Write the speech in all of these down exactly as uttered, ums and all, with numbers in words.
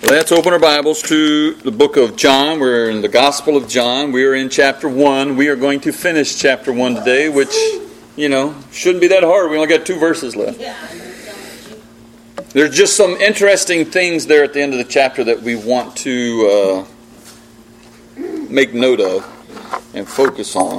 Let's open our Bibles to the book of John. We're in the Gospel of John. We are in chapter one. We are going to finish chapter one today, which, you know, shouldn't be that hard. We only got two verses left. There's just some interesting things there at the end of the chapter that we want to uh, make note of and focus on.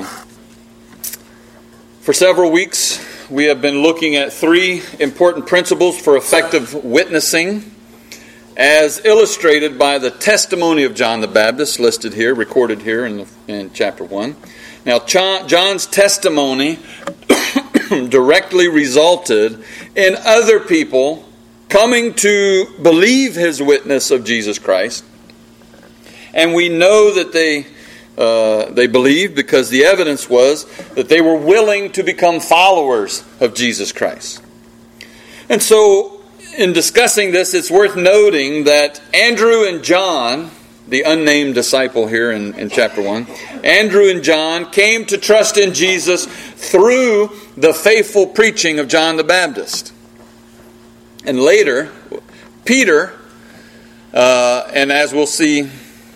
For several weeks, we have been looking at three important principles for effective witnessing, as illustrated by the testimony of John the Baptist, listed here, recorded here in, the, in chapter one. Now, John's testimony directly resulted in other people coming to believe his witness of Jesus Christ. And we know that they uh, they believed because the evidence was that they were willing to become followers of Jesus Christ. And so, in discussing this, it's worth noting that Andrew and John, the unnamed disciple here in, in chapter one, Andrew and John came to trust in Jesus through the faithful preaching of John the Baptist. And later, Peter, uh, and as we'll see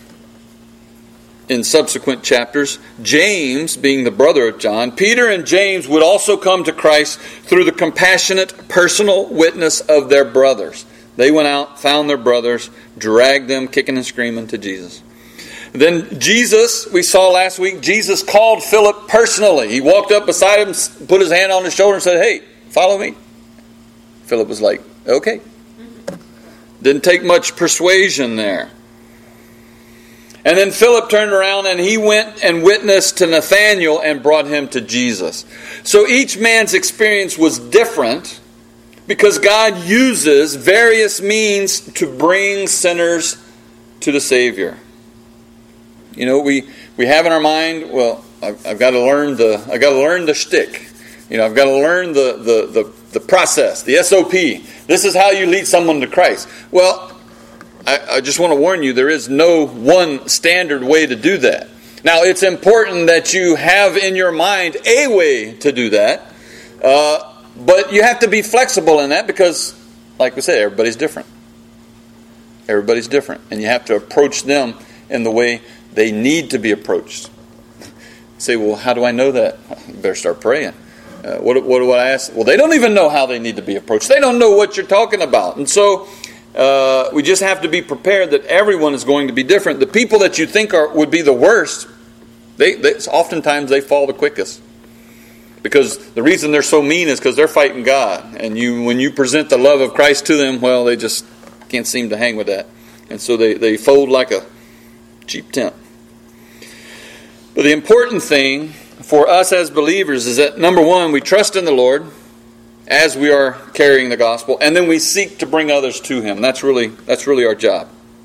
in subsequent chapters, James, being the brother of John, Peter and James would also come to Christ through the compassionate personal witness of their brothers. They went out, found their brothers, dragged them kicking and screaming to Jesus. Then Jesus, we saw last week, Jesus called Philip personally. He walked up beside him, put his hand on his shoulder and said, "Hey, follow me." Philip was like, "Okay." Didn't take much persuasion there. And then Philip turned around and he went and witnessed to Nathanael and brought him to Jesus. So each man's experience was different because God uses various means to bring sinners to the Savior. You know, we, we have in our mind, well, I've, I've got to learn the I got to learn the shtick. You know, I've got to learn the, the, the, the process, the S O P. This is how you lead someone to Christ. Well, I, I just want to warn you, there is no one standard way to do that. Now, it's important that you have in your mind a way to do that, uh, but you have to be flexible in that because, like we said, everybody's different. Everybody's different, and you have to approach them in the way they need to be approached. You say, well, how do I know that? You better start praying. Uh, what, what do I ask? Well, they don't even know how they need to be approached. They don't know what you're talking about. And so uh, we just have to be prepared that everyone is going to be different. The people that you think are would be the worst, they, they oftentimes they fall the quickest. Because the reason they're so mean is because they're fighting God. And you, when you present the love of Christ to them, well, they just can't seem to hang with that. And so they, they fold like a cheap tent. But the important thing for us as believers is that, number one, we trust in the Lord as we are carrying the gospel, and then we seek to bring others to Him. That's really that's really our job.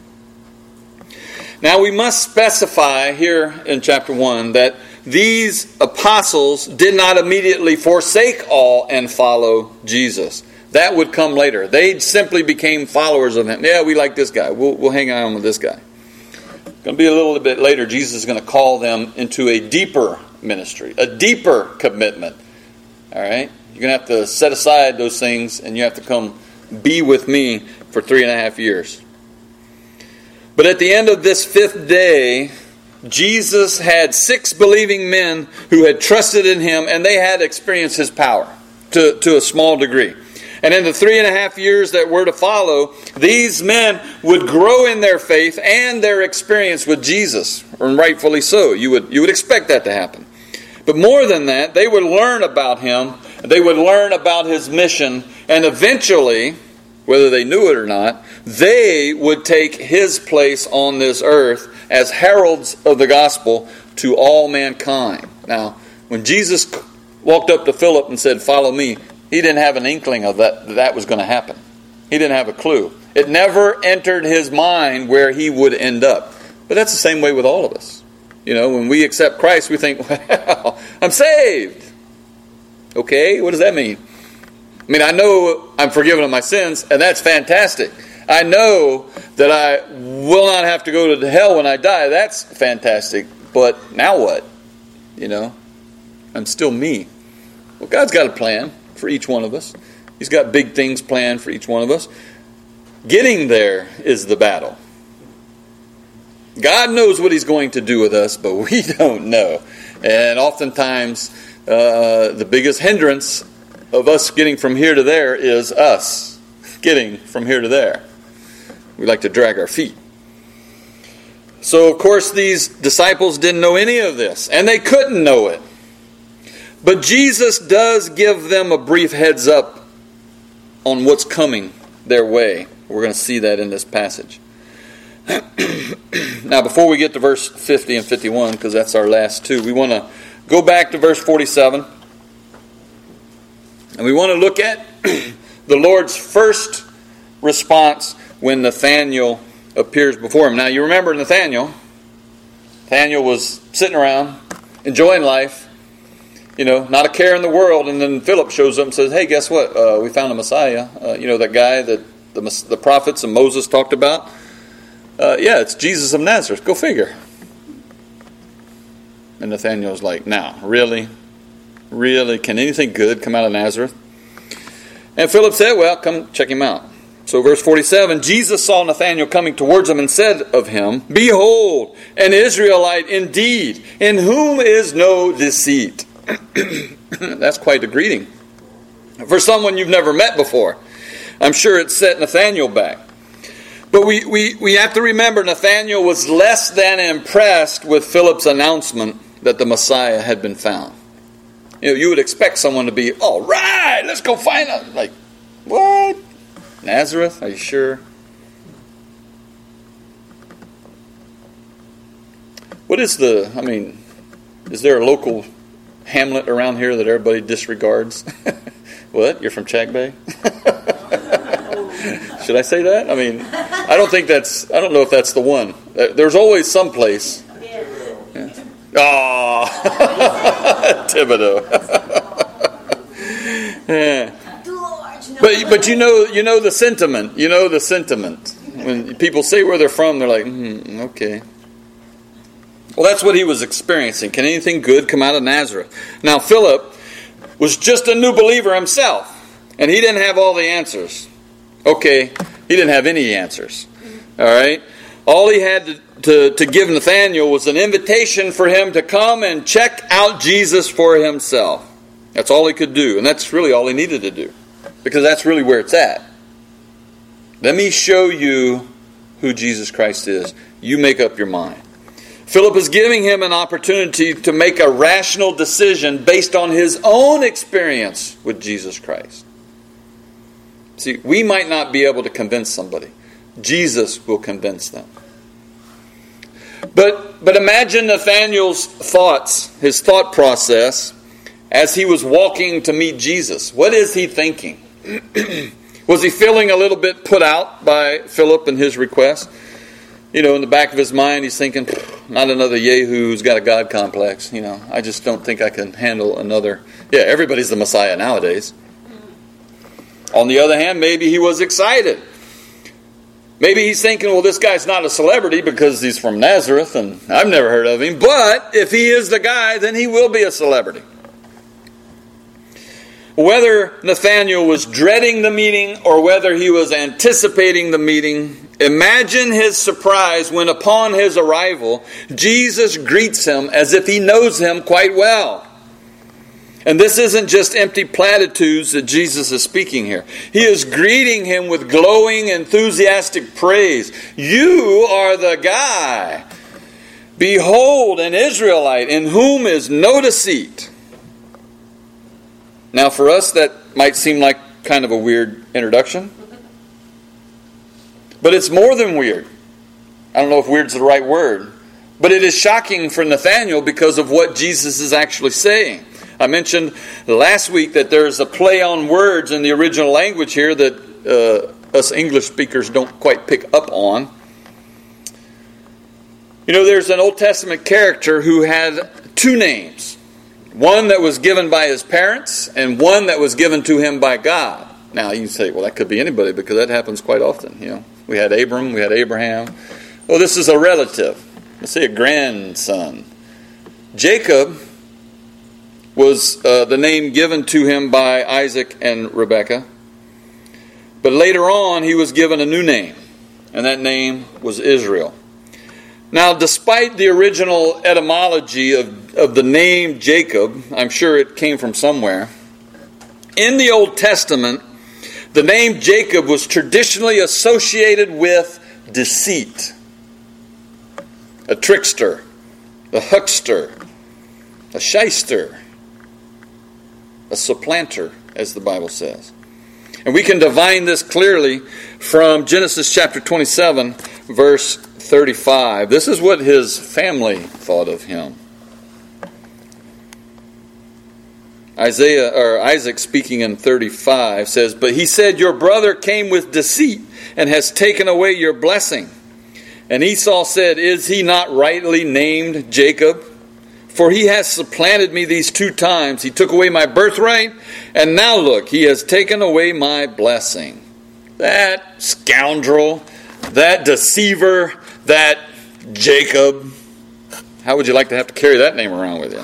Now, we must specify here in chapter one that these apostles did not immediately forsake all and follow Jesus. That would come later. They simply became followers of Him. Yeah, we like this guy. We'll, we'll hang on with this guy. It's going to be a little bit later. Jesus is going to call them into a deeper ministry, a deeper commitment. All right? You're going to have to set aside those things and you have to come be with me for three and a half years. But at the end of this fifth day, Jesus had six believing men who had trusted in Him and they had experienced His power to, to a small degree. And in the three and a half years that were to follow, these men would grow in their faith and their experience with Jesus. And rightfully so. You would, you would expect that to happen. But more than that, they would learn about Him. They would learn about His mission. And eventually, whether they knew it or not, they would take His place on this earth as heralds of the gospel to all mankind. Now, when Jesus walked up to Philip and said, "Follow me," he didn't have an inkling of that that was going to happen. He didn't have a clue. It never entered his mind where he would end up. But that's the same way with all of us. You know, when we accept Christ, we think, well, I'm saved. Okay, what does that mean? I mean, I know I'm forgiven of my sins, and that's fantastic. I know that I will not have to go to hell when I die. That's fantastic. But now what? You know, I'm still me. Well, God's got a plan for each one of us. He's got big things planned for each one of us. Getting there is the battle. God knows what He's going to do with us, but we don't know. And oftentimes, uh, the biggest hindrance of us getting from here to there is us getting from here to there. We like to drag our feet. So, of course, these disciples didn't know any of this, and they couldn't know it. But Jesus does give them a brief heads up on what's coming their way. We're going to see that in this passage. Now, before we get to verse fifty and fifty-one, because that's our last two, we want to go back to verse forty-seven. And we want to look at the Lord's first response when Nathanael appears before him. Now, you remember Nathanael. Nathanael was sitting around, enjoying life, you know, not a care in the world. And then Philip shows up and says, hey, guess what? Uh, we found a Messiah. Uh, you know, that guy that the, the prophets and Moses talked about. Uh, yeah, it's Jesus of Nazareth. Go figure. And Nathanael's like, now, really? Really? Can anything good come out of Nazareth? And Philip said, well, come check him out. So verse forty-seven, Jesus saw Nathanael coming towards him and said of him, behold, an Israelite indeed, in whom is no deceit. That's quite a greeting. For someone you've never met before. I'm sure it set Nathanael back. But we, we, we have to remember Nathanael was less than impressed with Philip's announcement that the Messiah had been found. You know, you would expect someone to be, all right, let's go find him. Like, what? Nazareth? Are you sure? What is the, I mean, is there a local hamlet around here that everybody disregards? What? You're from Chag Bay? Should I say that? I mean, I don't think that's, I don't know if that's the one. There's always some place. Yeah. Oh, Thibodeau. Yeah. But but you know you know the sentiment. You know the sentiment. When people say where they're from, they're like, hmm, okay. Well, that's what he was experiencing. Can anything good come out of Nazareth? Now, Philip was just a new believer himself, and he didn't have all the answers. Okay, he didn't have any answers. All right? All he had to, to, to give Nathanael was an invitation for him to come and check out Jesus for himself. That's all he could do, and that's really all he needed to do, because that's really where it's at. Let me show you who Jesus Christ is. You make up your mind. Philip is giving him an opportunity to make a rational decision based on his own experience with Jesus Christ. See, we might not be able to convince somebody. Jesus will convince them. But, but imagine Nathanael's thoughts, his thought process, as he was walking to meet Jesus. What is he thinking? Was he feeling a little bit put out by Philip and his request? You know, in the back of his mind, he's thinking, not another Yehu who's got a God complex. You know, I just don't think I can handle another. Yeah, everybody's the Messiah nowadays. On the other hand, maybe he was excited. Maybe he's thinking, well, this guy's not a celebrity because he's from Nazareth and I've never heard of him. But if he is the guy, then he will be a celebrity. Whether Nathanael was dreading the meeting or whether he was anticipating the meeting, imagine his surprise when upon his arrival, Jesus greets him as if he knows him quite well. And this isn't just empty platitudes that Jesus is speaking here. He is greeting him with glowing, enthusiastic praise. You are the guy. Behold, an Israelite in whom is no deceit. Now, for us, that might seem like kind of a weird introduction. But it's more than weird. I don't know if weird's the right word. But it is shocking for Nathanael because of what Jesus is actually saying. I mentioned last week that there's a play on words in the original language here that uh, us English speakers don't quite pick up on. You know, there's an Old Testament character who had two names. One that was given by his parents and one that was given to him by God. Now you say, well, that could be anybody because that happens quite often. You know, we had Abram, we had Abraham. Well, this is a relative. Let's say a grandson. Jacob was uh, the name given to him by Isaac and Rebekah. But later on, he was given a new name, and that name was Israel. Now, despite the original etymology of, of the name Jacob, I'm sure it came from somewhere, in the Old Testament, the name Jacob was traditionally associated with deceit, a trickster, a huckster, a shyster, a supplanter, as the Bible says. And we can divine this clearly from Genesis chapter twenty-seven, verse thirty-five. This is what his family thought of him. Isaiah or Isaac, speaking in thirty-five, says, "But he said, your brother came with deceit and has taken away your blessing. And Esau said, is he not rightly named Jacob? For he has supplanted me these two times. He took away my birthright, and now look, he has taken away my blessing." That scoundrel, that deceiver, that Jacob. How would you like to have to carry that name around with you?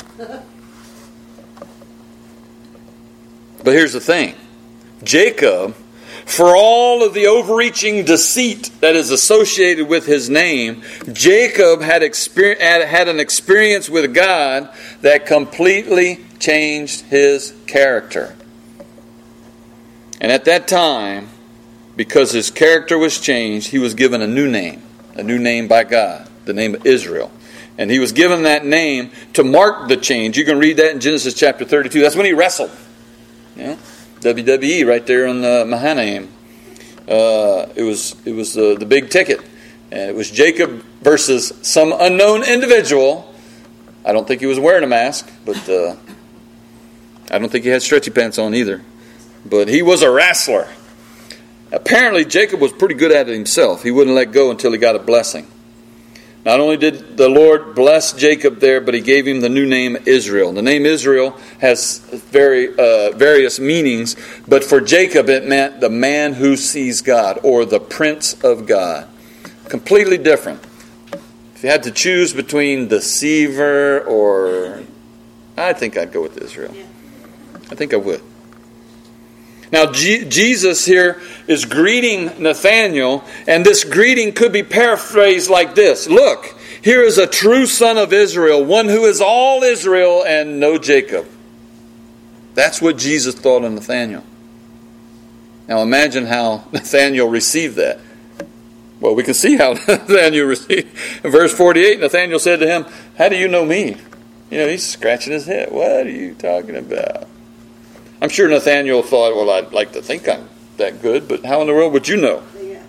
But here's the thing. Jacob, for all of the overreaching deceit that is associated with his name, Jacob had, exper- had an experience with God that completely changed his character. And at that time, because his character was changed, he was given a new name, a new name by God, the name of Israel. And he was given that name to mark the change. You can read that in Genesis chapter thirty-two. That's when he wrestled. You know, W W E right there on the Mahanaim. Uh, it was it was uh, the big ticket, and it was Jacob versus some unknown individual. I don't think he was wearing a mask, but uh, I don't think he had stretchy pants on either. But he was a wrestler. Apparently, Jacob was pretty good at it himself. He wouldn't let go until he got a blessing. Not only did the Lord bless Jacob there, but he gave him the new name Israel. The name Israel has very uh, various meanings, but for Jacob it meant the man who sees God, or the Prince of God. Completely different. If you had to choose between deceiver or... I think I'd go with Israel. I think I would. Now, G- Jesus here is greeting Nathanael, and this greeting could be paraphrased like this. Look, here is a true son of Israel, one who is all Israel and no Jacob. That's what Jesus thought of Nathanael. Now, imagine how Nathanael received that. Well, we can see how Nathanael received. In verse forty-eight, Nathanael said to him, "How do you know me?" You know, he's scratching his head. What are you talking about? I'm sure Nathanael thought, well, I'd like to think I'm that good, but how in the world would you know? Yeah.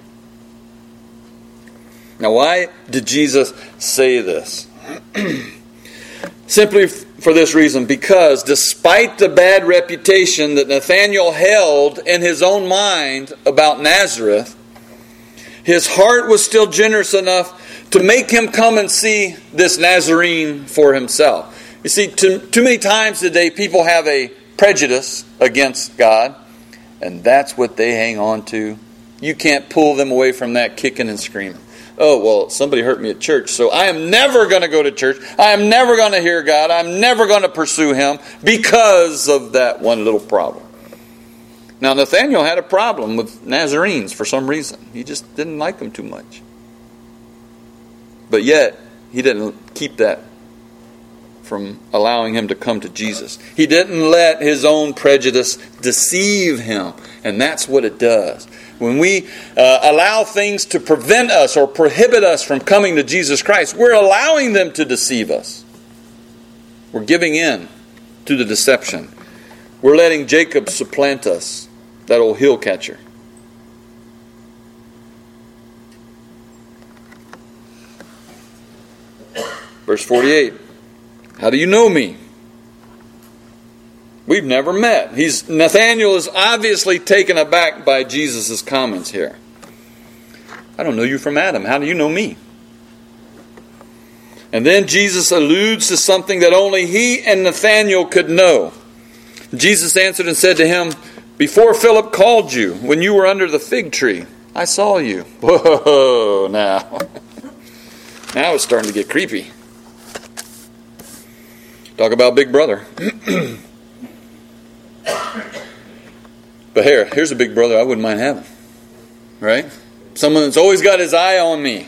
Now, why did Jesus say this? Simply for this reason, because despite the bad reputation that Nathanael held in his own mind about Nazareth, his heart was still generous enough to make him come and see this Nazarene for himself. You see, too, too many times today people have a prejudice against God, and that's what they hang on to. You can't pull them away from that kicking and screaming. Oh, well, somebody hurt me at church, so I am never going to go to church. I am never going to hear God. I'm never going to pursue Him because of that one little problem. Now, Nathanael had a problem with Nazarenes for some reason. He just didn't like them too much. But yet, he didn't keep that from allowing him to come to Jesus. He didn't let his own prejudice deceive him. And that's what it does. When we uh, allow things to prevent us or prohibit us from coming to Jesus Christ, we're allowing them to deceive us. We're giving in to the deception. We're letting Jacob supplant us, that old hill catcher. Verse forty-eight. How do you know me? We've never met. He's Nathanael is obviously taken aback by Jesus' comments here. I don't know you from Adam. How do you know me? And then Jesus alludes to something that only he and Nathanael could know. Jesus answered and said to him, before Philip called you, when you were under the fig tree, I saw you. Whoa, now. Now it's starting to get creepy. Talk about big brother. But here, here's a big brother I wouldn't mind having. Right? Someone that's always got his eye on me.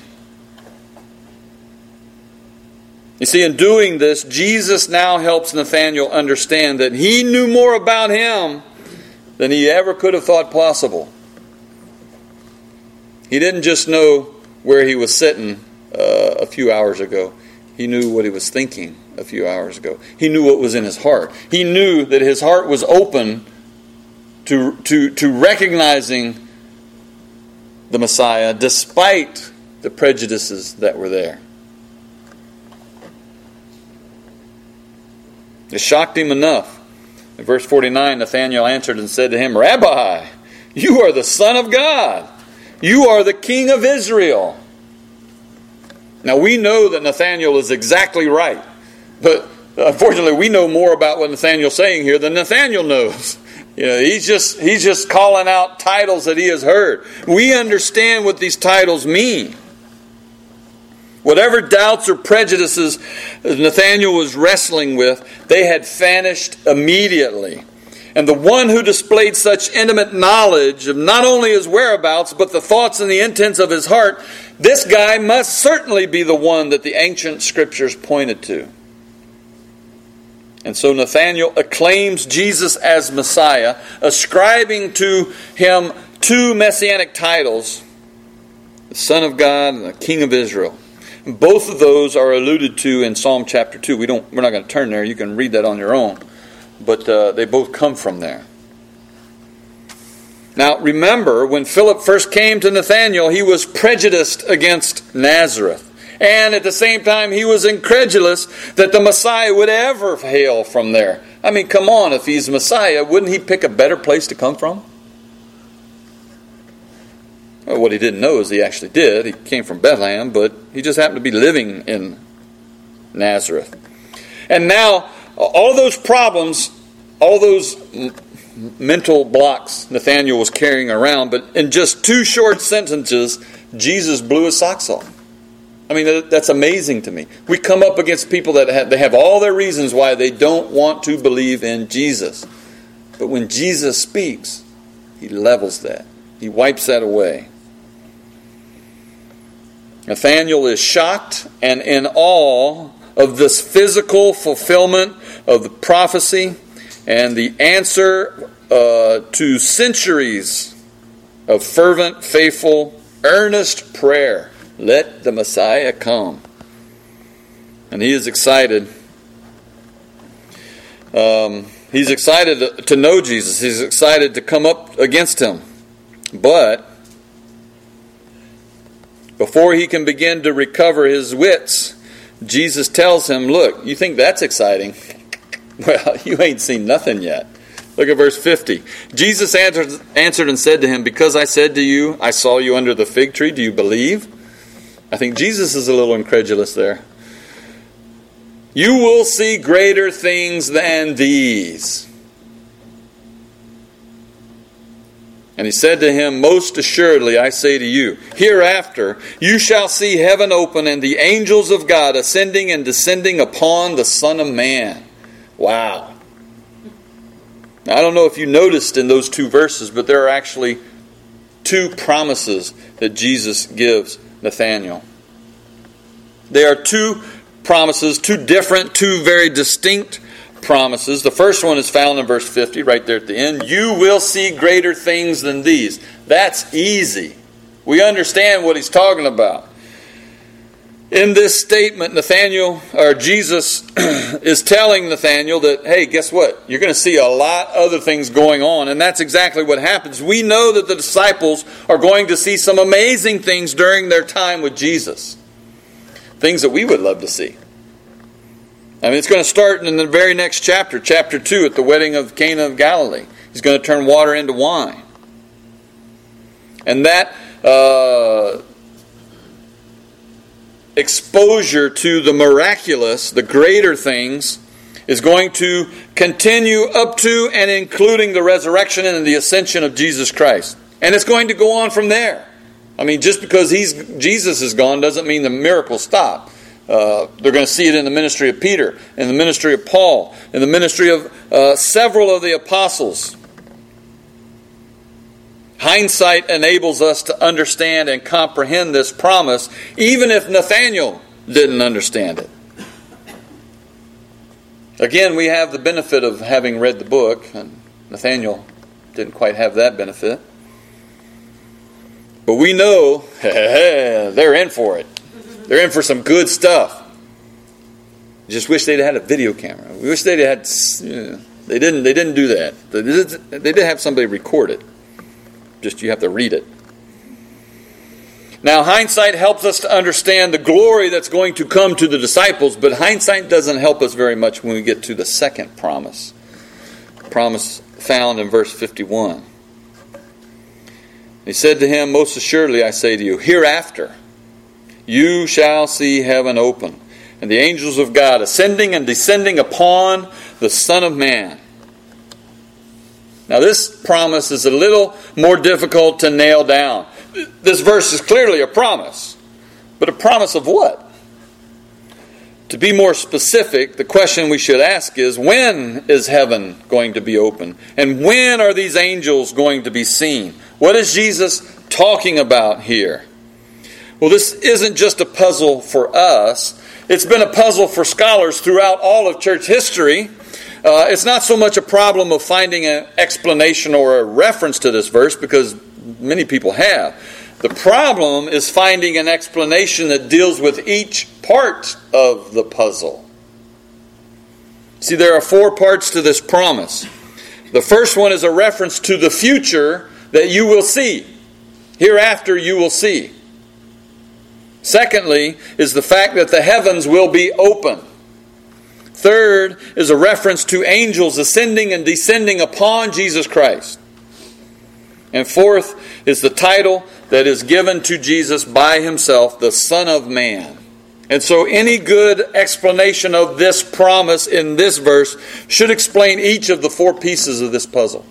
You see, in doing this, Jesus now helps Nathanael understand that he knew more about him than he ever could have thought possible. He didn't just know where he was sitting uh, a few hours ago. He knew what he was thinking a few hours ago. He knew what was in his heart. He knew that his heart was open to, to, to recognizing the Messiah despite the prejudices that were there. It shocked him enough. In verse forty-nine, Nathanael answered and said to him, Rabbi, you are the Son of God. You are the King of Israel. Now we know that Nathanael is exactly right. But unfortunately we know more about what Nathanael's saying here than Nathanael knows. You know, he's just he's just calling out titles that he has heard. We understand what these titles mean. Whatever doubts or prejudices Nathanael was wrestling with, they had vanished immediately. And the one who displayed such intimate knowledge of not only his whereabouts, but the thoughts and the intents of his heart, this guy must certainly be the one that the ancient scriptures pointed to. And so Nathanael acclaims Jesus as Messiah, ascribing to him two messianic titles, the Son of God and the King of Israel. Both of those are alluded to in Psalm chapter two. We don't, we're not going to turn there. You can read that on your own. But uh, they both come from there. Now, remember, when Philip first came to Nathanael, he was prejudiced against Nazareth. And at the same time, he was incredulous that the Messiah would ever hail from there. I mean, come on, if he's Messiah, wouldn't he pick a better place to come from? Well, what he didn't know is he actually did. He came from Bethlehem, but he just happened to be living in Nazareth. And now, all those problems, all those mental blocks Nathanael was carrying around, but in just two short sentences, Jesus blew his socks off. I mean, that's amazing to me. We come up against people that have, they have all their reasons why they don't want to believe in Jesus. But when Jesus speaks, he levels that. He wipes that away. Nathanael is shocked and in awe of this physical fulfillment of the prophecy and the answer uh, to centuries of fervent, faithful, earnest prayer. Let the Messiah come. And he is excited. Um, he's excited to know Jesus. He's excited to come up against him. But before he can begin to recover his wits, Jesus tells him, look, you think that's exciting? Well, you ain't seen nothing yet. Look at verse fifty. Jesus answered, answered and said to him, because I said to you, I saw you under the fig tree, do you believe? I think Jesus is a little incredulous there. You will see greater things than these. And he said to him, most assuredly, I say to you, hereafter you shall see heaven open and the angels of God ascending and descending upon the Son of Man. Wow. Now, I don't know if you noticed in those two verses, but there are actually two promises that Jesus gives Nathanael. There are two promises, two different, two very distinct promises. The first one is found in verse fifty, right there at the end. You will see greater things than these. That's easy. We understand what he's talking about. In this statement, Nathanael, or Jesus, is telling Nathanael that, hey, guess what? You're going to see a lot of other things going on, and that's exactly what happens. We know that the disciples are going to see some amazing things during their time with Jesus. Things that we would love to see. I mean, it's going to start in the very next chapter, chapter two, at the wedding of Cana of Galilee. He's going to turn water into wine. And that uh, exposure to the miraculous, the greater things, is going to continue up to and including the resurrection and the ascension of Jesus Christ. And it's going to go on from there. I mean, just because he's Jesus is gone doesn't mean the miracles stop. Uh, they're going to see it in the ministry of Peter, in the ministry of Paul, in the ministry of uh, several of the apostles. Hindsight enables us to understand and comprehend this promise, even if Nathanael didn't understand it. Again, we have the benefit of having read the book, and Nathanael didn't quite have that benefit. But we know they're in for it. They're in for some good stuff. Just wish they'd had a video camera. We wish they'd had. You know, they didn't. They didn't do that. They did, they did have somebody record it. Just you have to read it. Now, hindsight helps us to understand the glory that's going to come to the disciples, but hindsight doesn't help us very much when we get to the second promise. Promise found in verse fifty-one. He said to him, "Most assuredly I say to you, hereafter you shall see heaven open, and the angels of God ascending and descending upon the Son of Man." Now this promise is a little more difficult to nail down. This verse is clearly a promise. But a promise of what? To be more specific, the question we should ask is, when is heaven going to be open? And when are these angels going to be seen? What is Jesus talking about here? Well, this isn't just a puzzle for us. It's been a puzzle for scholars throughout all of church history. Uh, it's not so much a problem of finding an explanation or a reference to this verse, because many people have. The problem is finding an explanation that deals with each part of the puzzle. See, there are four parts to this promise. The first one is a reference to the future that you will see. Hereafter you will see. Secondly is the fact that the heavens will be open. Third is a reference to angels ascending and descending upon Jesus Christ. And fourth is the title that is given to Jesus by himself, the Son of Man. And so any good explanation of this promise in this verse should explain each of the four pieces of this puzzle.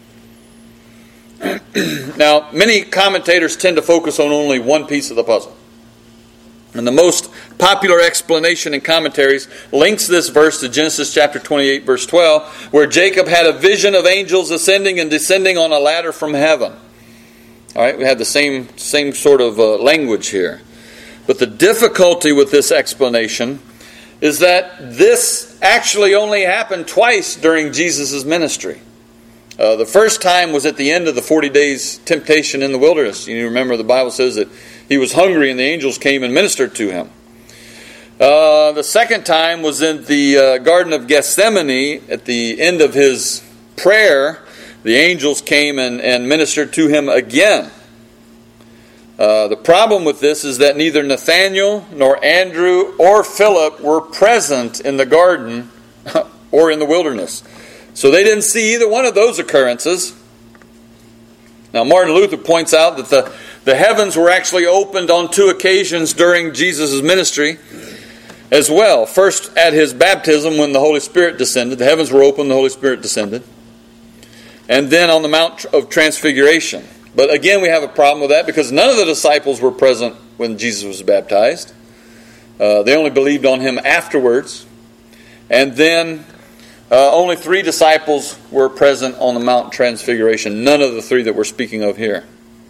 Now, many commentators tend to focus on only one piece of the puzzle. And the most popular explanation in commentaries links this verse to Genesis chapter twenty-eight, verse twelve, where Jacob had a vision of angels ascending and descending on a ladder from heaven. All right, we have the same, same sort of uh, language here. But the difficulty with this explanation is that this actually only happened twice during Jesus' ministry. Uh, the first time was at the end of the forty days temptation in the wilderness. You remember the Bible says that he was hungry and the angels came and ministered to him. Uh, the second time was in the uh, Garden of Gethsemane. At the end of his prayer, the angels came and, and ministered to him again. Uh, the problem with this is that neither Nathanael nor Andrew or Philip were present in the garden or in the wilderness. So they didn't see either one of those occurrences. Now, Martin Luther points out that the, the heavens were actually opened on two occasions during Jesus' ministry as well. First, at his baptism when the Holy Spirit descended. The heavens were opened, the Holy Spirit descended. And then on the Mount of Transfiguration. But again, we have a problem with that because none of the disciples were present when Jesus was baptized. Uh, they only believed on him afterwards. And then uh, only three disciples were present on the Mount Transfiguration. None of the three that we're speaking of here.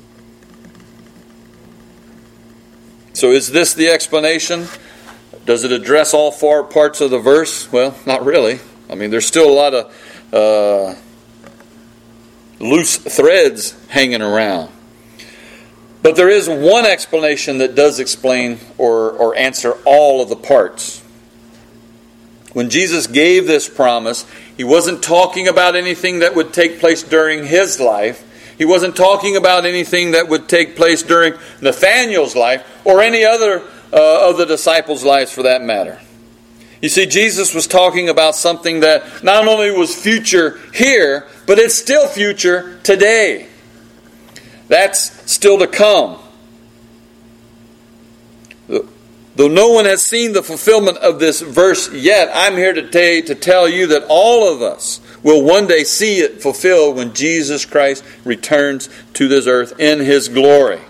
So is this the explanation? Does it address all four parts of the verse? Well, not really. I mean, there's still a lot of uh, loose threads hanging around. But there is one explanation that does explain or, or answer all of the parts. When Jesus gave this promise, he wasn't talking about anything that would take place during his life. He wasn't talking about anything that would take place during Nathanael's life or any other uh, of the disciples' lives for that matter. You see, Jesus was talking about something that not only was future here, but it's still future today. That's still to come. Though no one has seen the fulfillment of this verse yet, I'm here today to tell you that all of us will one day see it fulfilled when Jesus Christ returns to this earth in his glory.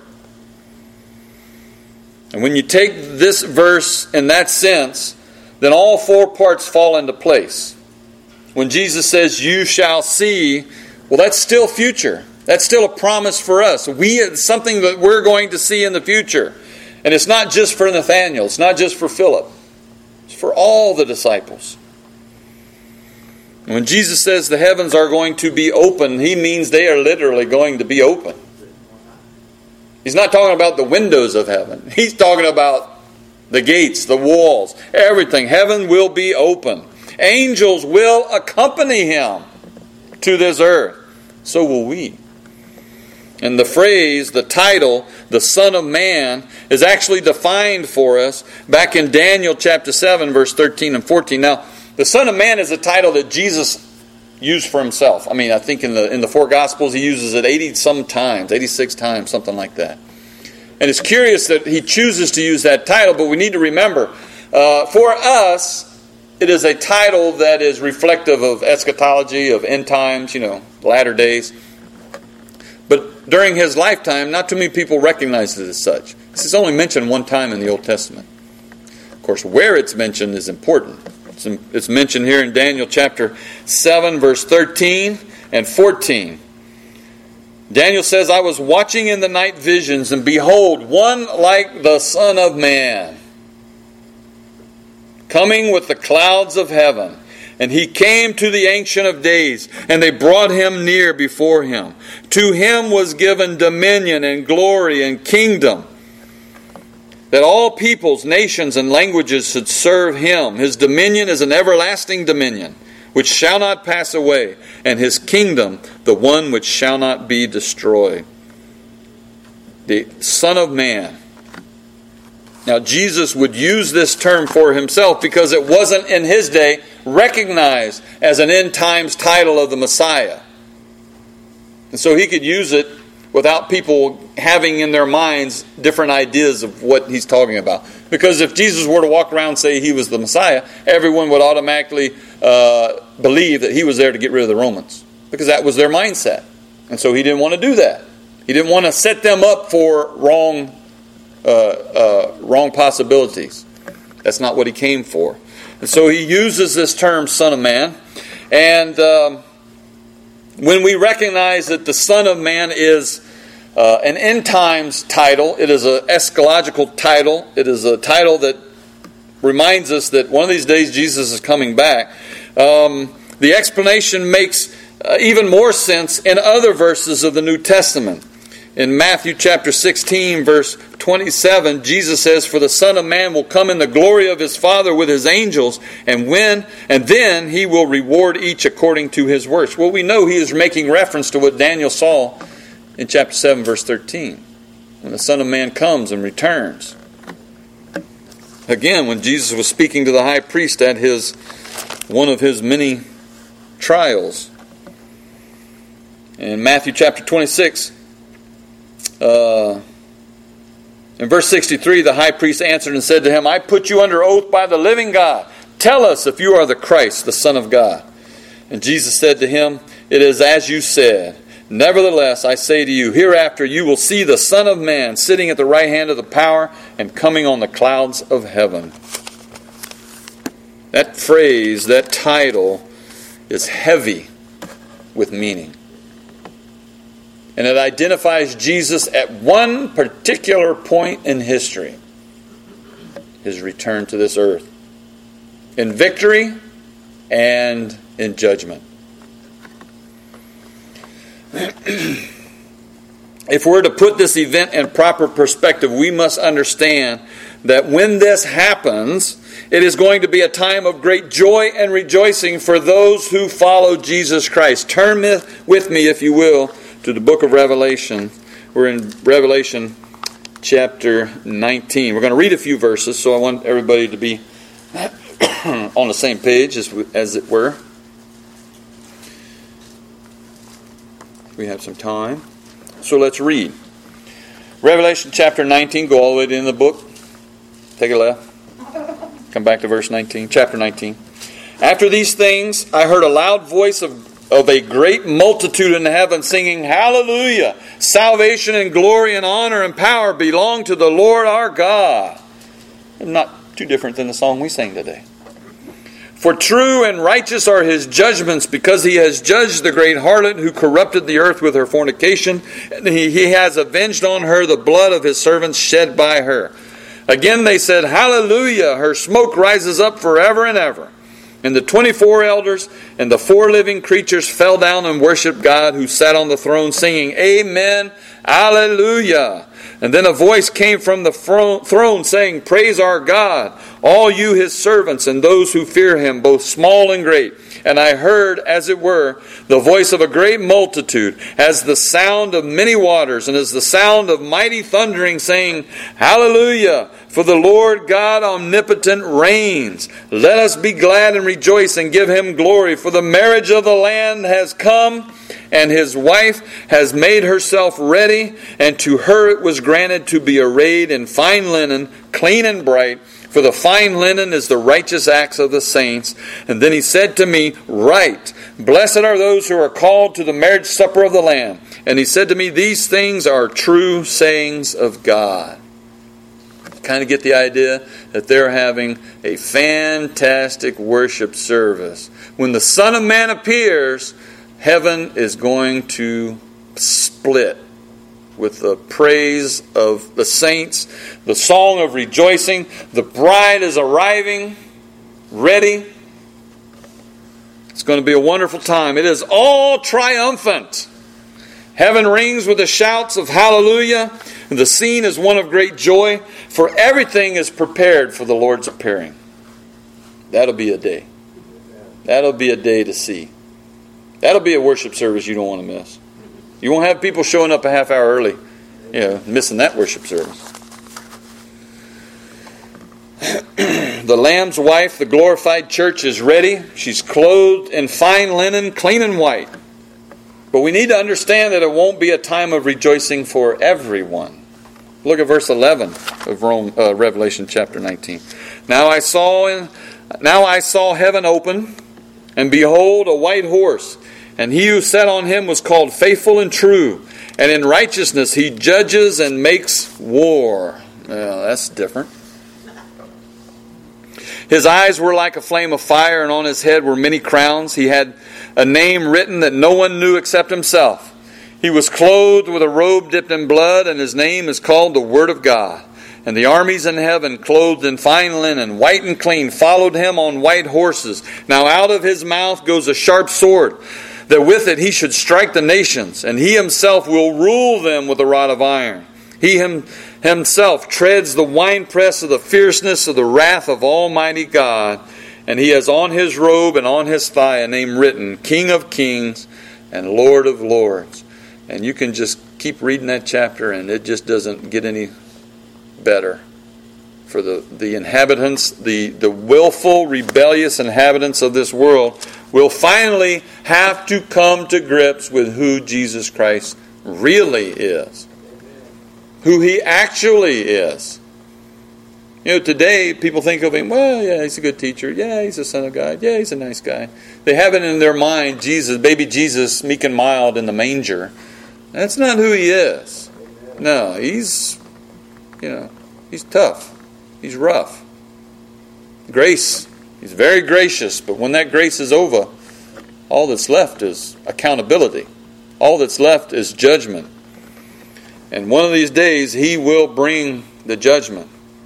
And when you take this verse in that sense, then all four parts fall into place. When Jesus says, "You shall see," well, that's still future. That's still a promise for us. We, it's something that we're going to see in the future. And it's not just for Nathanael. It's not just for Philip. It's for all the disciples. And when Jesus says the heavens are going to be open, He means they are literally going to be open. He's not talking about the windows of heaven. He's talking about the gates, the walls, everything. Heaven will be open. Angels will accompany Him to this earth. So will we. And the phrase, the title, the Son of Man, is actually defined for us back in Daniel chapter seven, verse thirteen and fourteen. Now, the Son of Man is a title that Jesus used for Himself. I mean, I think in the in the four Gospels He uses it eighty-some times, eighty-six times, something like that. And it's curious that He chooses to use that title, but we need to remember, uh, for us, it is a title that is reflective of eschatology, of end times, you know, latter days. But during His lifetime, not too many people recognized it as such. This is only mentioned one time in the Old Testament. Of course, where it's mentioned is important. It's, it's mentioned here in Daniel chapter seven, verse thirteen and fourteen. Daniel says, I was watching in the night visions, and behold, one like the Son of Man, coming with the clouds of heaven. And He came to the Ancient of Days, and they brought Him near before Him. To Him was given dominion and glory and kingdom, that all peoples, nations, and languages should serve Him. His dominion is an everlasting dominion, which shall not pass away, and His kingdom, the one which shall not be destroyed. The Son of Man. Now, Jesus would use this term for Himself because it wasn't in His day recognized as an end times title of the Messiah. And so He could use it without people having in their minds different ideas of what He's talking about. Because if Jesus were to walk around and say He was the Messiah, everyone would automatically uh, believe that He was there to get rid of the Romans. Because that was their mindset. And so He didn't want to do that. He didn't want to set them up for wrong Uh, uh, wrong possibilities. That's not what He came for. And so He uses this term, Son of Man. And um, when we recognize that the Son of Man is uh, an end times title, it is an eschatological title, it is a title that reminds us that one of these days Jesus is coming back. Um, the explanation makes uh, even more sense in other verses of the New Testament. In Matthew chapter sixteen, verse twenty-seven, Jesus says, For the Son of Man will come in the glory of His Father with His angels, and when and then He will reward each according to his works. Well, we know He is making reference to what Daniel saw in chapter seven, verse thirteen, when the Son of Man comes and returns. Again, when Jesus was speaking to the high priest at his one of his many trials. In Matthew chapter twenty-six, Uh, in verse sixty-three, the high priest answered and said to Him, I put you under oath by the living God. Tell us if you are the Christ, the Son of God. And Jesus said to him, It is as you said. Nevertheless, I say to you, hereafter you will see the Son of Man sitting at the right hand of the power and coming on the clouds of heaven. That phrase, that title, is heavy with meaning. And it identifies Jesus at one particular point in history. His return to this earth. In victory and in judgment. If we're to put this event in proper perspective, we must understand that when this happens, it is going to be a time of great joy and rejoicing for those who follow Jesus Christ. Turn with me, if you will, to the book of Revelation. We're in Revelation chapter nineteen. We're going to read a few verses, so I want everybody to be on the same page, as, as it were. We have some time. So let's read. Revelation chapter nineteen. Go all the way to the end of the book. Take a left. Come back to verse nineteen. Chapter nineteen. After these things, I heard a loud voice of of a great multitude in heaven singing, Hallelujah! Salvation and glory and honor and power belong to the Lord our God. Not too different than the song we sang today. For true and righteous are his judgments, because he has judged the great harlot who corrupted the earth with her fornication, and he, he has avenged on her the blood of his servants shed by her. Again they said, Hallelujah! Her smoke rises up forever and ever. And the twenty-four elders and the four living creatures fell down and worshipped God who sat on the throne, singing, Amen, Alleluia. And then a voice came from the throne saying, Praise our God, all you his servants and those who fear him, both small and great. And I heard, as it were, the voice of a great multitude, as the sound of many waters, and as the sound of mighty thundering, saying, Hallelujah! For the Lord God omnipotent reigns. Let us be glad and rejoice and give him glory, for the marriage of the Lamb has come, and his wife has made herself ready, and to her it was granted to be arrayed in fine linen, clean and bright, for the fine linen is the righteous acts of the saints. And then he said to me, Write, blessed are those who are called to the marriage supper of the Lamb. And he said to me, These things are true sayings of God. Kind of get the idea that they're having a fantastic worship service. When the Son of Man appears, heaven is going to split with the praise of the saints, the song of rejoicing. The bride is arriving, ready. It's going to be a wonderful time. It is all triumphant. Heaven rings with the shouts of hallelujah. The scene is one of great joy, for everything is prepared for the Lord's appearing. That'll be a day. That'll be a day to see. That'll be a worship service you don't want to miss. You won't have people showing up a half hour early, you know, missing that worship service. The Lamb's wife, the glorified church, is ready. She's clothed in fine linen, clean and white. But we need to understand that it won't be a time of rejoicing for everyone. Look at verse eleven of Rome, uh, Revelation chapter nineteen. Now I saw in, now I saw heaven open, and behold, a white horse. And he who sat on him was called Faithful and True. And in righteousness he judges and makes war. Well, that's different. His eyes were like a flame of fire, and on his head were many crowns. He had a name written that no one knew except himself. He was clothed with a robe dipped in blood, and his name is called the Word of God. And the armies in heaven, clothed in fine linen, white and clean, followed him on white horses. Now out of his mouth goes a sharp sword, that with it he should strike the nations, and he himself will rule them with a rod of iron. He him, himself treads the winepress of the fierceness of the wrath of Almighty God, and he has on his robe and on his thigh a name written, King of Kings and Lord of Lords. And you can just keep reading that chapter, and it just doesn't get any better. For the, the inhabitants, the, the willful, rebellious inhabitants of this world will finally have to come to grips with who Jesus Christ really is. Who he actually is. You know, today people think of him, well, yeah, he's a good teacher. Yeah, he's a son of God. Yeah, he's a nice guy. They have it in their mind, Jesus, baby Jesus, meek and mild in the manger. That's not who he is. No, he's, you know, he's tough. He's rough. Grace. He's very gracious, but when that grace is over, all that's left is accountability. All that's left is judgment. And one of these days, he will bring the judgment.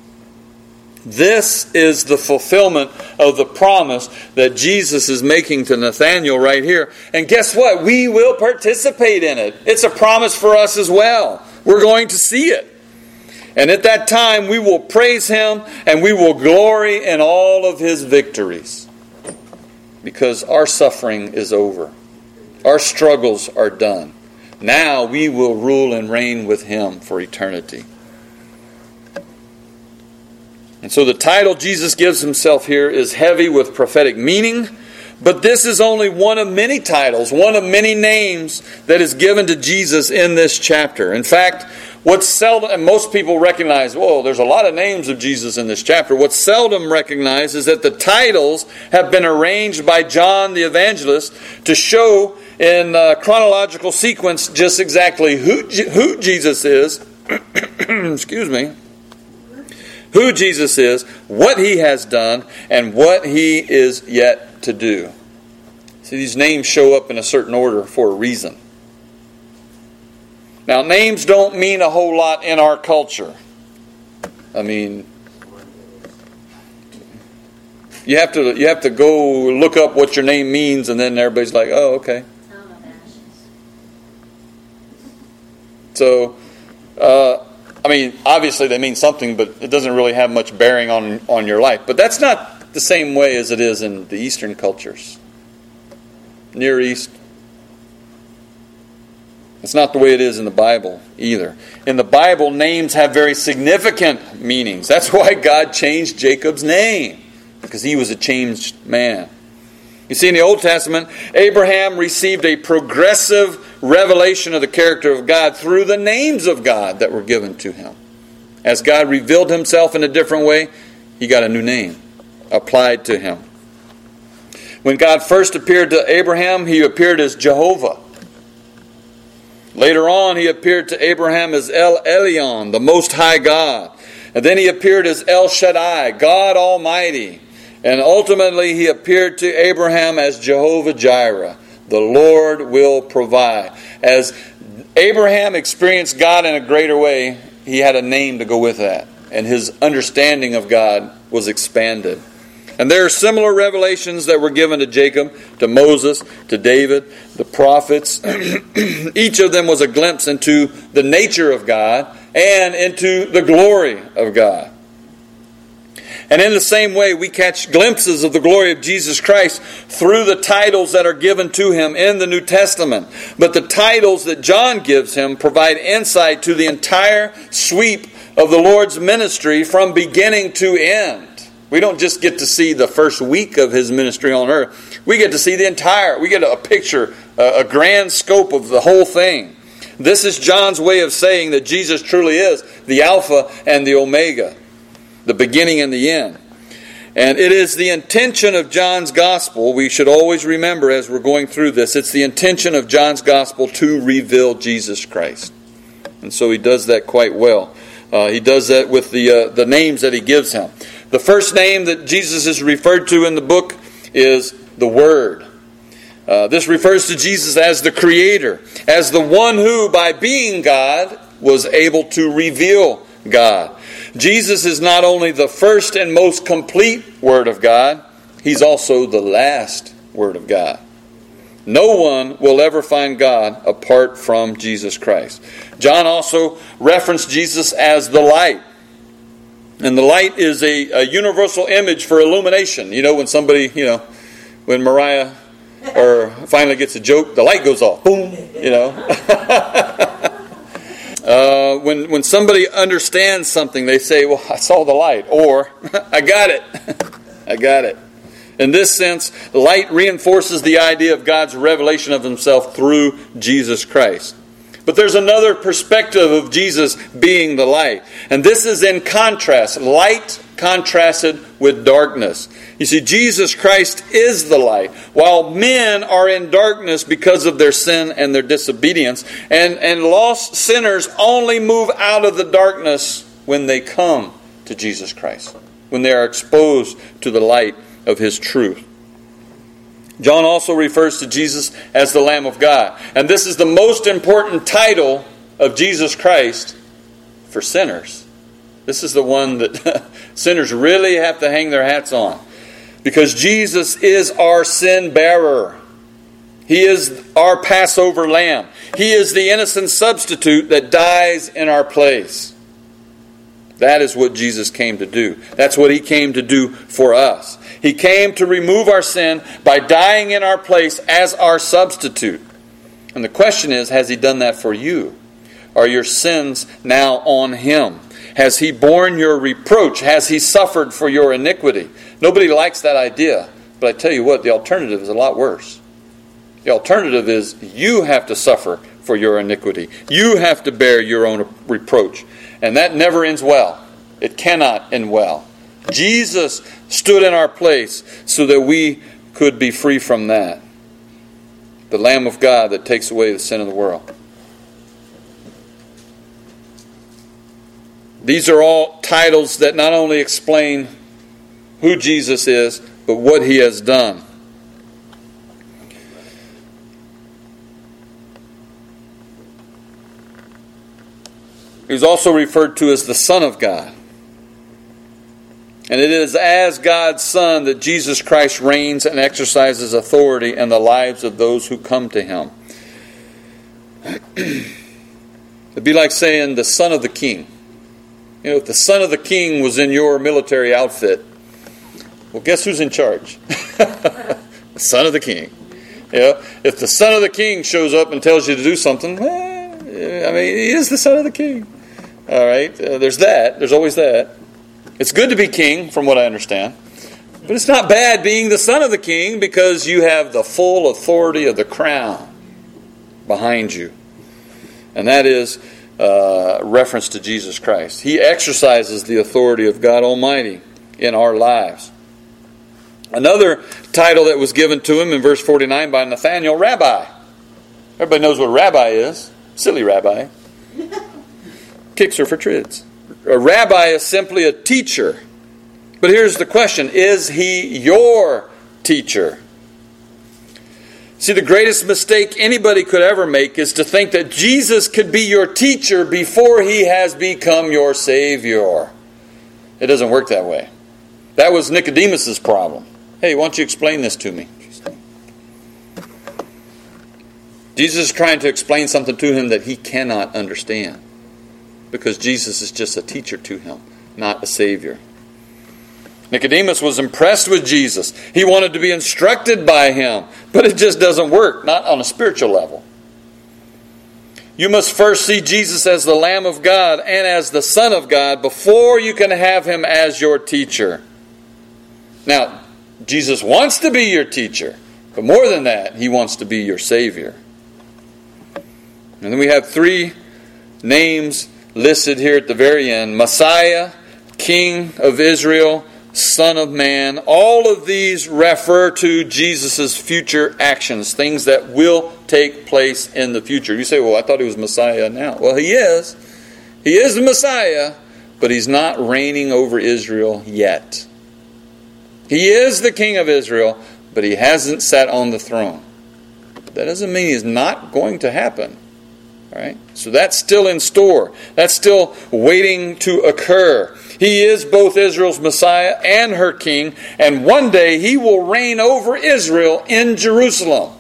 This is the fulfillment of the promise that Jesus is making to Nathanael right here. And guess what? We will participate in it. It's a promise for us as well. We're going to see it. And at that time, we will praise him and we will glory in all of his victories. Because our suffering is over. Our struggles are done. Now we will rule and reign with him for eternity. And so the title Jesus gives himself here is heavy with prophetic meaning. But this is only one of many titles, one of many names that is given to Jesus in this chapter. In fact, what's seldom, and most people recognize, whoa, there's a lot of names of Jesus in this chapter. What's seldom recognized is that the titles have been arranged by John the Evangelist to show in uh, chronological sequence just exactly who, who Jesus is. Excuse me. who Jesus is, what he has done, and what he is yet to do. See, these names show up in a certain order for a reason. Now, names don't mean a whole lot in our culture. I mean, you have to you have to go look up what your name means, and then everybody's like, "Oh, okay." So, uh, I mean, obviously they mean something, but it doesn't really have much bearing on on your life. But that's not the same way as it is in the Eastern cultures, Near East. It's not the way it is in the Bible either. In the Bible, names have very significant meanings. That's why God changed Jacob's name, because he was a changed man. You see, in the Old Testament, Abraham received a progressive revelation of the character of God through the names of God that were given to him. As God revealed himself in a different way, he got a new name applied to him. When God first appeared to Abraham, he appeared as Jehovah. Later on, he appeared to Abraham as El Elyon, the Most High God. And then he appeared as El Shaddai, God Almighty. And ultimately, he appeared to Abraham as Jehovah Jireh, the Lord will provide. As Abraham experienced God in a greater way, he had a name to go with that. And his understanding of God was expanded. And there are similar revelations that were given to Jacob, to Moses, to David, the prophets. Each of them was a glimpse into the nature of God and into the glory of God. And in the same way, we catch glimpses of the glory of Jesus Christ through the titles that are given to him in the New Testament. But the titles that John gives him provide insight to the entire sweep of the Lord's ministry from beginning to end. We don't just get to see the first week of his ministry on earth. We get to see the entire, we get a picture, a grand scope of the whole thing. This is John's way of saying that Jesus truly is the Alpha and the Omega, the beginning and the end. And it is the intention of John's gospel, we should always remember as we're going through this, it's the intention of John's gospel to reveal Jesus Christ. And so he does that quite well. Uh, he does that with the uh, the names that he gives him. The first name that Jesus is referred to in the book is the Word. Uh, this refers to Jesus as the Creator, as the one who, by being God, was able to reveal God. Jesus is not only the first and most complete Word of God, He's also the last Word of God. No one will ever find God apart from Jesus Christ. John also referenced Jesus as the light. And the light is a, a universal image for illumination. You know, when somebody, you know, when Mariah or finally gets a joke, the light goes off. Boom, you know. uh, when, when somebody understands something, they say, well, I saw the light. Or, I got it. I got it. In this sense, light reinforces the idea of God's revelation of himself through Jesus Christ. But there's another perspective of Jesus being the light. And this is in contrast. Light contrasted with darkness. You see, Jesus Christ is the light, while men are in darkness because of their sin and their disobedience. And, and lost sinners only move out of the darkness when they come to Jesus Christ, when they are exposed to the light of His truth. John also refers to Jesus as the Lamb of God. And this is the most important title of Jesus Christ for sinners. This is the one that sinners really have to hang their hats on. Because Jesus is our sin bearer. He is our Passover lamb. He is the innocent substitute that dies in our place. That is what Jesus came to do. That's what He came to do for us. He came to remove our sin by dying in our place as our substitute. And the question is, has He done that for you? Are your sins now on Him? Has He borne your reproach? Has He suffered for your iniquity? Nobody likes that idea. But I tell you what, the alternative is a lot worse. The alternative is you have to suffer for your iniquity. You have to bear your own reproach. And that never ends well. It cannot end well. Jesus stood in our place so that we could be free from that. The Lamb of God that takes away the sin of the world. These are all titles that not only explain who Jesus is, but what he has done. He is also referred to as the Son of God. And it is as God's Son that Jesus Christ reigns and exercises authority in the lives of those who come to him. It'd be like saying the Son of the King. You know, if the Son of the King was in your military outfit, well, guess who's in charge? The Son of the King. You know, if the Son of the King shows up and tells you to do something, well, I mean, he is the Son of the King. All right, uh, there's that. There's always that. It's good to be king, from what I understand. But it's not bad being the son of the king because you have the full authority of the crown behind you. And that is uh, reference to Jesus Christ. He exercises the authority of God Almighty in our lives. Another title that was given to him in verse forty-nine by Nathanael, Rabbi. Everybody knows what rabbi is. Silly rabbi. Kicks her for trids. A rabbi is simply a teacher. But here's the question. Is he your teacher? See, the greatest mistake anybody could ever make is to think that Jesus could be your teacher before he has become your Savior. It doesn't work that way. That was Nicodemus' problem. Hey, why don't you explain this to me? Jesus is trying to explain something to him that he cannot understand. Because Jesus is just a teacher to him, not a Savior. Nicodemus was impressed with Jesus. He wanted to be instructed by him. But it just doesn't work, not on a spiritual level. You must first see Jesus as the Lamb of God and as the Son of God before you can have him as your teacher. Now, Jesus wants to be your teacher. But more than that, he wants to be your Savior. And then we have three names listed here at the very end. Messiah, King of Israel, Son of Man. All of these refer to Jesus' future actions, things that will take place in the future. You say, well, I thought he was Messiah now. Well, he is. He is the Messiah, but he's not reigning over Israel yet. He is the King of Israel, but he hasn't sat on the throne. That doesn't mean he's not going to happen. All right? So that's still in store. That's still waiting to occur. He is both Israel's Messiah and her King, and one day he will reign over Israel in Jerusalem.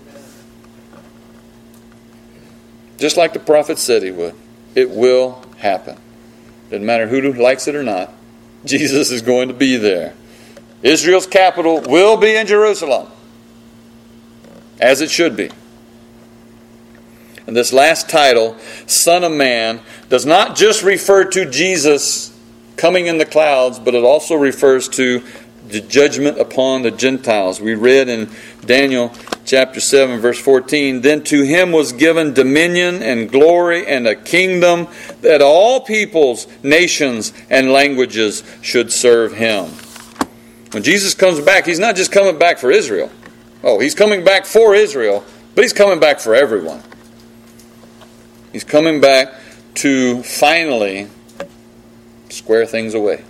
Just like the prophet said he would. It will happen. Doesn't matter who likes it or not. Jesus is going to be there. Israel's capital will be in Jerusalem, as it should be. And this last title, Son of Man, does not just refer to Jesus coming in the clouds, but it also refers to the judgment upon the Gentiles. We read in Daniel chapter seven, verse fourteen, Then to him was given dominion and glory and a kingdom that all peoples, nations, and languages should serve him. When Jesus comes back, he's not just coming back for Israel. Oh, he's coming back for Israel, but he's coming back for everyone. He's coming back to finally square things away.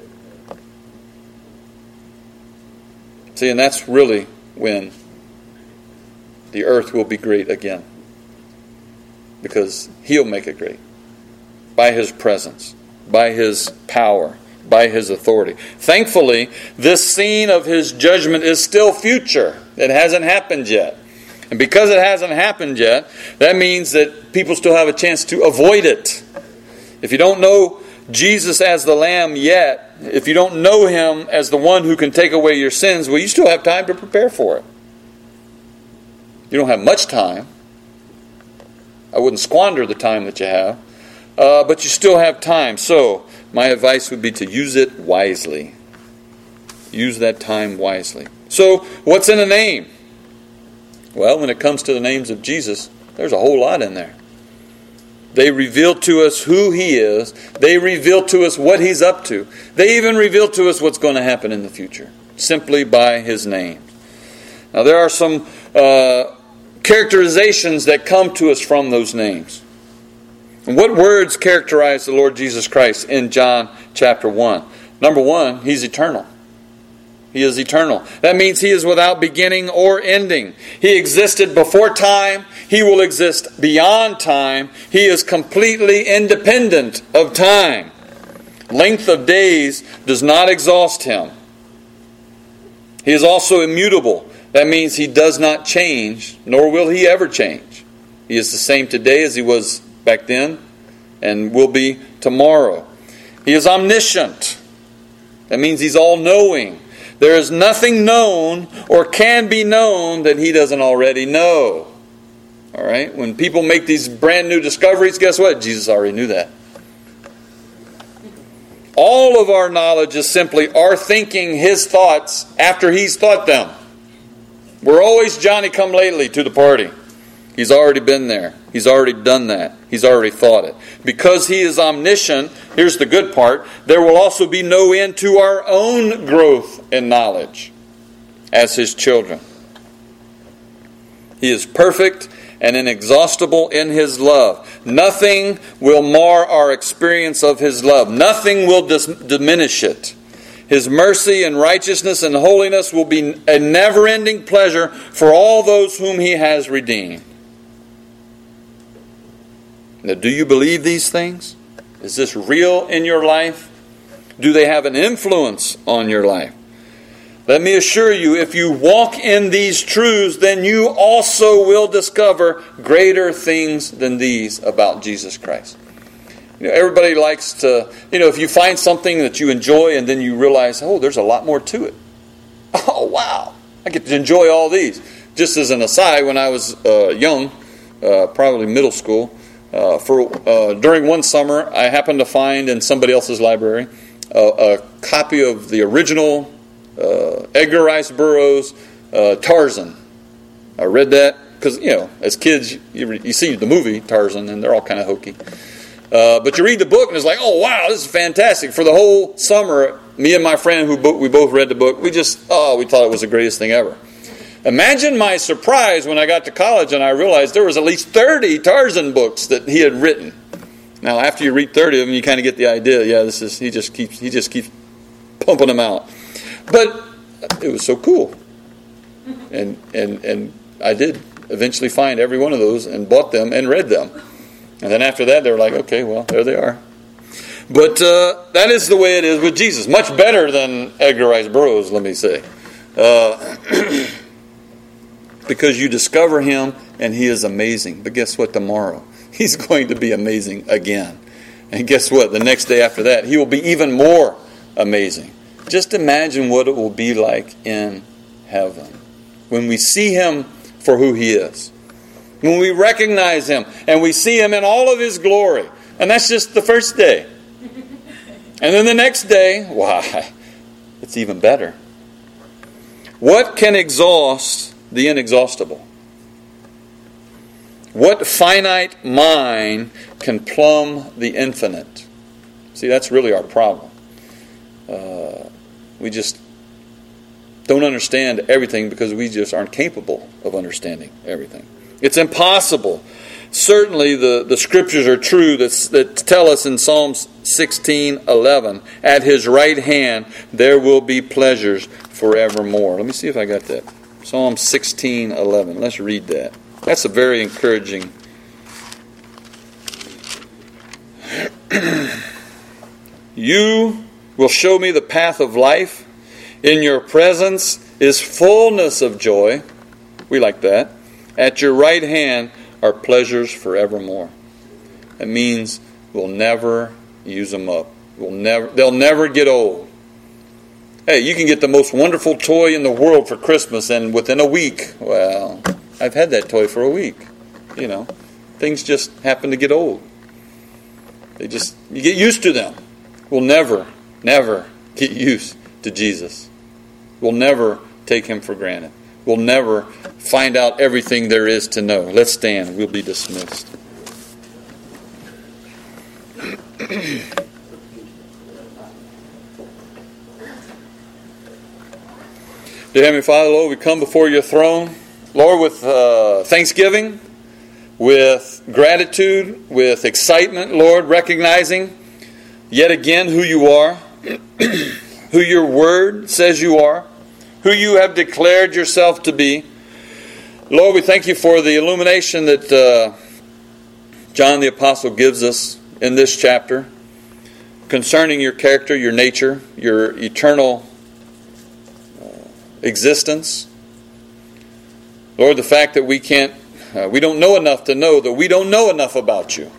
See, and that's really when the earth will be great again. Because he'll make it great. By his presence. By his power. By his authority. Thankfully, this scene of his judgment is still future. It hasn't happened yet. And because it hasn't happened yet, that means that people still have a chance to avoid it. If you don't know Jesus as the Lamb yet, if you don't know him as the one who can take away your sins, well, you still have time to prepare for it. You don't have much time. I wouldn't squander the time that you have. Uh, but you still have time. So, my advice would be to use it wisely. Use that time wisely. So, what's in a name? Well, when it comes to the names of Jesus, there's a whole lot in there. They reveal to us who he is. They reveal to us what he's up to. They even reveal to us what's going to happen in the future, simply by his name. Now, there are some uh, characterizations that come to us from those names. What words characterize the Lord Jesus Christ in John chapter one? Number one, He's eternal. He is eternal. That means He is without beginning or ending. He existed before time. He will exist beyond time. He is completely independent of time. Length of days does not exhaust Him. He is also immutable. That means He does not change, nor will He ever change. He is the same today as He was back then and will be tomorrow. He is omniscient. That means He's all-knowing. There is nothing known or can be known that He doesn't already know. All right? When people make these brand new discoveries, guess what? Jesus already knew that. All of our knowledge is simply our thinking His thoughts after He's thought them. We're always Johnny-come-lately to the party. He's already been there. He's already done that. He's already thought it. Because He is omniscient, here's the good part, there will also be no end to our own growth in knowledge as His children. He is perfect and inexhaustible in His love. Nothing will mar our experience of His love. Nothing will dis- diminish it. His mercy and righteousness and holiness will be a never-ending pleasure for all those whom He has redeemed. Now, do you believe these things? Is this real in your life? Do they have an influence on your life? Let me assure you, if you walk in these truths, then you also will discover greater things than these about Jesus Christ. You know, everybody likes to, you know, if you find something that you enjoy and then you realize, oh, there's a lot more to it. Oh, wow. I get to enjoy all these. Just as an aside, when I was uh, young, uh, probably middle school, Uh, for uh, during one summer, I happened to find in somebody else's library uh, a copy of the original uh, Edgar Rice Burroughs uh, Tarzan. I read that because, you know, as kids, you, re- you see the movie Tarzan, and they're all kind of hokey. Uh, but you read the book, and it's like, oh, wow, this is fantastic. For the whole summer, me and my friend, who bo- we both read the book, we just, oh, we thought it was the greatest thing ever. Imagine my surprise when I got to college and I realized there was at least thirty Tarzan books that he had written. Now, after you read thirty of them, you kind of get the idea. Yeah, this is he just keeps he just keeps pumping them out. But it was so cool, and and and I did eventually find every one of those and bought them and read them. And then after that, they were like, okay, well, there they are. But uh, that is the way it is with Jesus. Much better than Edgar Rice Burroughs, let me say. Uh, because you discover Him and He is amazing. But guess what? Tomorrow, He's going to be amazing again. And guess what? The next day after that, He will be even more amazing. Just imagine what it will be like in heaven when we see Him for who He is. When we recognize Him and we see Him in all of His glory. And that's just the first day. And then the next day, why, it's even better. What can exhaust the inexhaustible? What finite mind can plumb the infinite? See, that's really our problem. Uh, we just don't understand everything because we just aren't capable of understanding everything. It's impossible. Certainly the, the scriptures are true that, that tell us in Psalms sixteen eleven, at His right hand there will be pleasures forevermore. Let me see if I got that. Psalm sixteen eleven. Let's read that. That's a very encouraging. You will show me the path of life. In your presence is fullness of joy. We like that. At your right hand are pleasures forevermore. That means we'll never use them up. We'll never. They'll never get old. Hey, you can get the most wonderful toy in the world for Christmas, and within a week, well, I've had that toy for a week. You know, things just happen to get old. They just, you get used to them. We'll never, never get used to Jesus. We'll never take Him for granted. We'll never find out everything there is to know. Let's stand. We'll be dismissed. Dear Heavenly Father, Lord, we come before your throne, Lord, with uh, thanksgiving, with gratitude, with excitement, Lord, recognizing yet again who you are, who your word says you are, who you have declared yourself to be. Lord, we thank you for the illumination that uh, John the Apostle gives us in this chapter concerning your character, your nature, your eternal uh, existence. Lord, the fact that we can't, uh, we don't know enough to know that we don't know enough about you.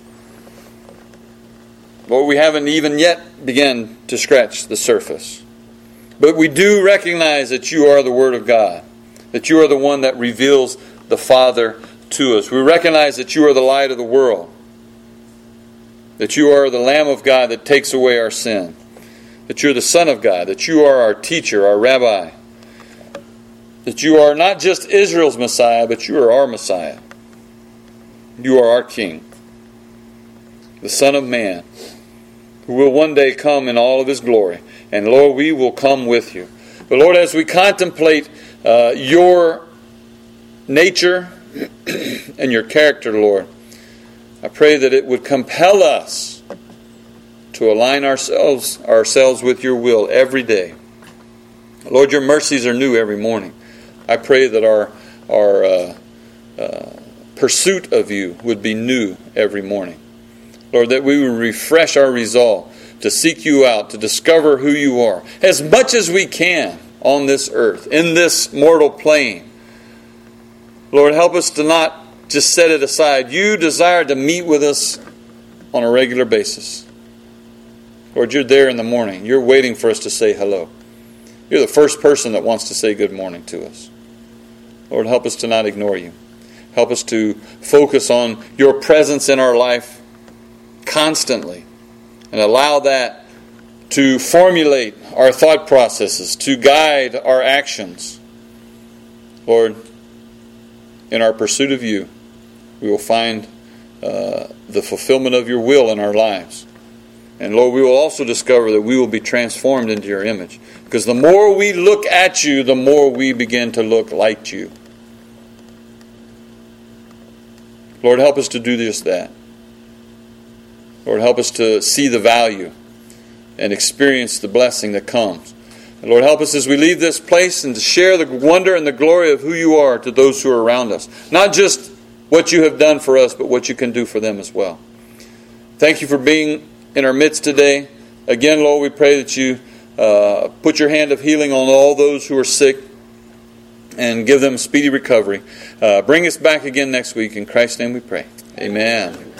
Lord, we haven't even yet begun to scratch the surface. But we do recognize that you are the Word of God, that you are the one that reveals the Father to us. We recognize that you are the light of the world, that you are the Lamb of God that takes away our sin, that you're the Son of God, that you are our teacher, our rabbi, that you are not just Israel's Messiah, but you are our Messiah. You are our King, the Son of Man, who will one day come in all of His glory. And Lord, we will come with you. But Lord, as we contemplate uh, your nature and your character, Lord, I pray that it would compel us to align ourselves ourselves with your will every day. Lord, your mercies are new every morning. I pray that our our uh, uh, pursuit of you would be new every morning. Lord, that we would refresh our resolve to seek you out, to discover who you are, as much as we can on this earth, in this mortal plane. Lord, help us to not just set it aside. You desire to meet with us on a regular basis. Lord, you're there in the morning. You're waiting for us to say hello. You're the first person that wants to say good morning to us. Lord, help us to not ignore you. Help us to focus on your presence in our life constantly, and allow that to formulate our thought processes, to guide our actions. Lord, in our pursuit of you, we will find uh, the fulfillment of your will in our lives. And Lord, we will also discover that we will be transformed into your image. Because the more we look at you, the more we begin to look like you. Lord, help us to do just that. Lord, help us to see the value and experience the blessing that comes. And Lord, help us as we leave this place and to share the wonder and the glory of who you are to those who are around us. Not just what you have done for us, but what you can do for them as well. Thank you for being in our midst today. Again, Lord, we pray that you uh, put your hand of healing on all those who are sick and give them speedy recovery. Uh, bring us back again next week. In Christ's name we pray. Amen.